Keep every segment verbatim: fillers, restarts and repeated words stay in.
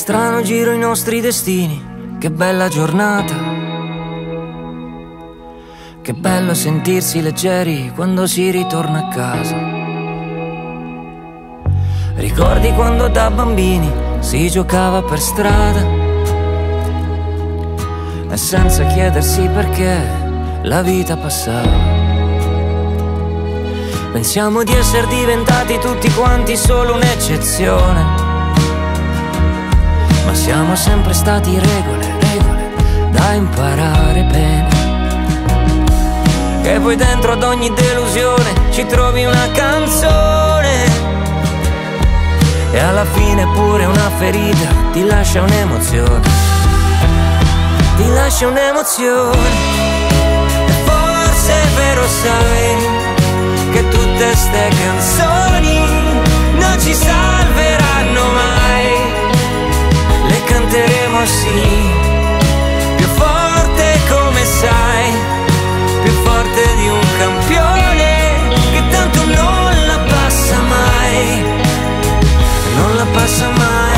strano giro i nostri destini, che bella giornata. Che bello sentirsi leggeri quando si ritorna a casa. Ricordi quando da bambini si giocava per strada e senza chiedersi perché la vita passava. Pensiamo di essere diventati tutti quanti solo un'eccezione, ma siamo sempre stati regole, regole da imparare bene. Che poi dentro ad ogni delusione ci trovi una canzone, e alla fine pure una ferita ti lascia un'emozione, ti lascia un'emozione. E forse è vero, sai, che tutte ste canzoni non ci salveranno mai. Le canteremo sì, più forte come sai, più forte di un campione che tanto non la passa mai, non la passa mai,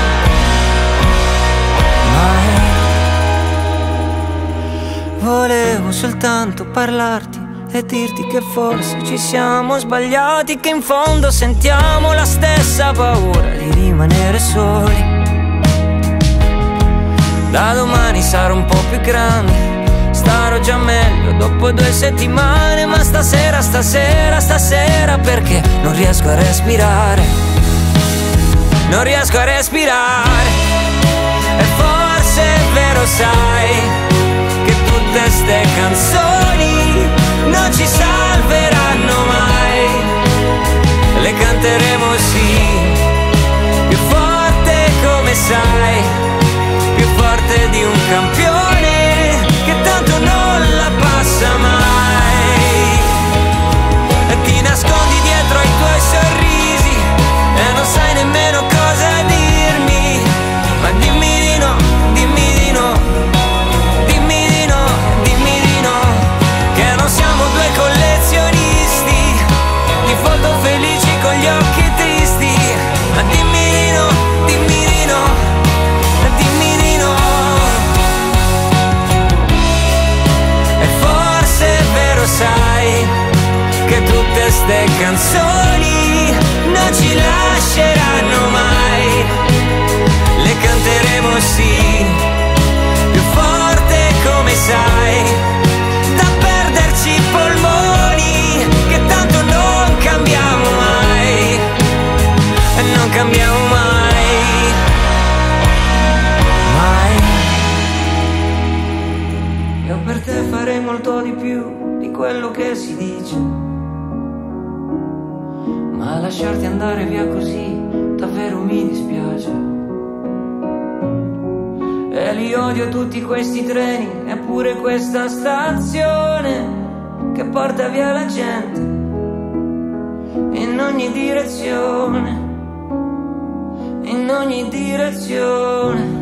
mai. Volevo soltanto parlarti e dirti che forse ci siamo sbagliati, che in fondo sentiamo la stessa paura di rimanere soli. Da domani sarò un po' più grande, starò già meglio dopo due settimane, ma stasera, stasera, stasera perché non riesco a respirare, non riesco a respirare. E forse è vero, sai, che tutte ste canzoni non ci salveranno mai. Le canteremo sì, più forte come sai, più forte di un campione che tanto non la passa mai. E ti nascondi dietro ai tuoi sorrisi e non sai nemmeno cosa dirmi, ma dimmi di no, dimmi di no, dimmi di no, dimmi di no, che non siamo due collezionisti di foto felici con gli occhi tristi. Ma dimmi di no, dimmi di no, dimmi di no. E forse è vero, sai, che tutte ste canzoni non ci lasceranno mai. Le canteremo sì, più forte come sai, da perderci i polmoni, che tanto non cambiamo mai, non cambiamo mai, mai. Io per te farei molto di più di quello che si dice, ma lasciarti andare via così davvero mi dispiace. E li odio tutti questi treni, eppure questa stazione che porta via la gente in ogni direzione, in ogni direzione.